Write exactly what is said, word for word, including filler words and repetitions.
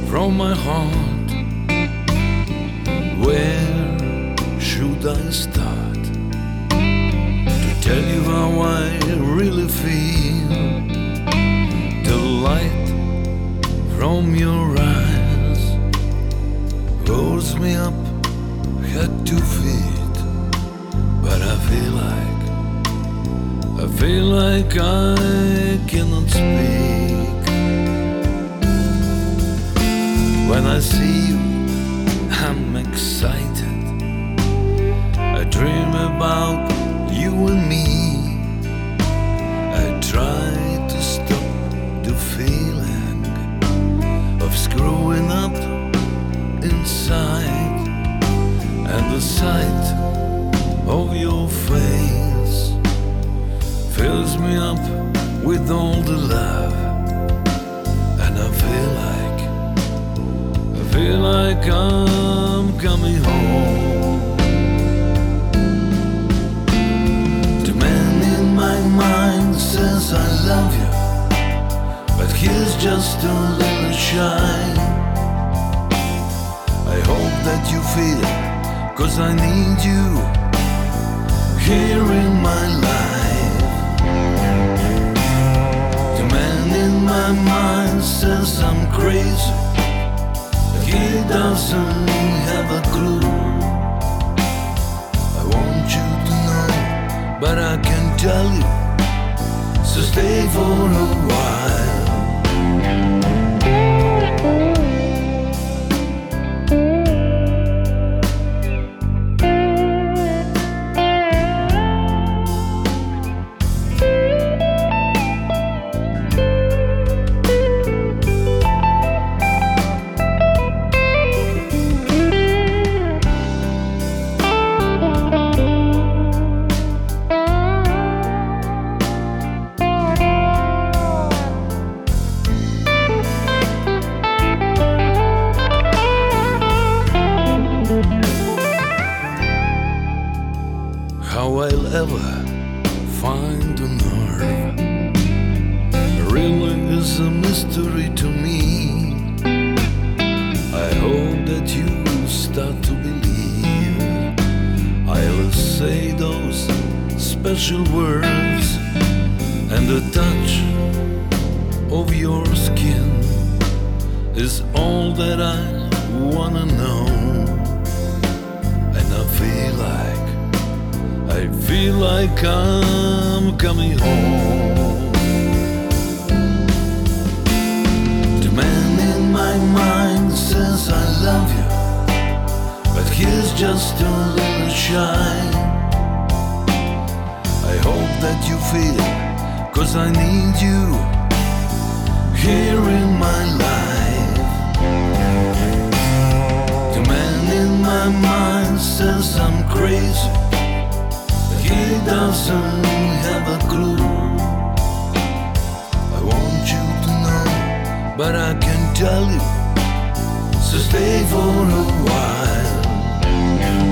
from my heart. Where should I start to tell you how I really feel? The light from your eyes rolls me up head to feet, but I feel like, I feel like I cannot speak. When I see you, I'm excited. I dream about you and me. I try to stop the feeling of screwing up inside, and the sight of your face fills me up with all the love, and I feel like, I feel like I'm coming home. The man in my mind says I love you, but he's just a little shy. I hope that you feel, 'cause I need you here in my life. The man in my mind says I'm crazy, but he doesn't have a clue. I want you to know, but I can tell you, so stay for a while. How I'll ever find the nerve really is a mystery to me. I hope that you start to believe I'll say those special words, and the touch of your skin is all that I wanna know. And I feel like, I feel like I'm coming home. The man in my mind says I love you, but he's just a little shy. I hope that you feel, 'cause I need you here in my life. The man in my mind says I'm crazy, he doesn't have a clue. I want you to know, but I can tell you, so stay for a while.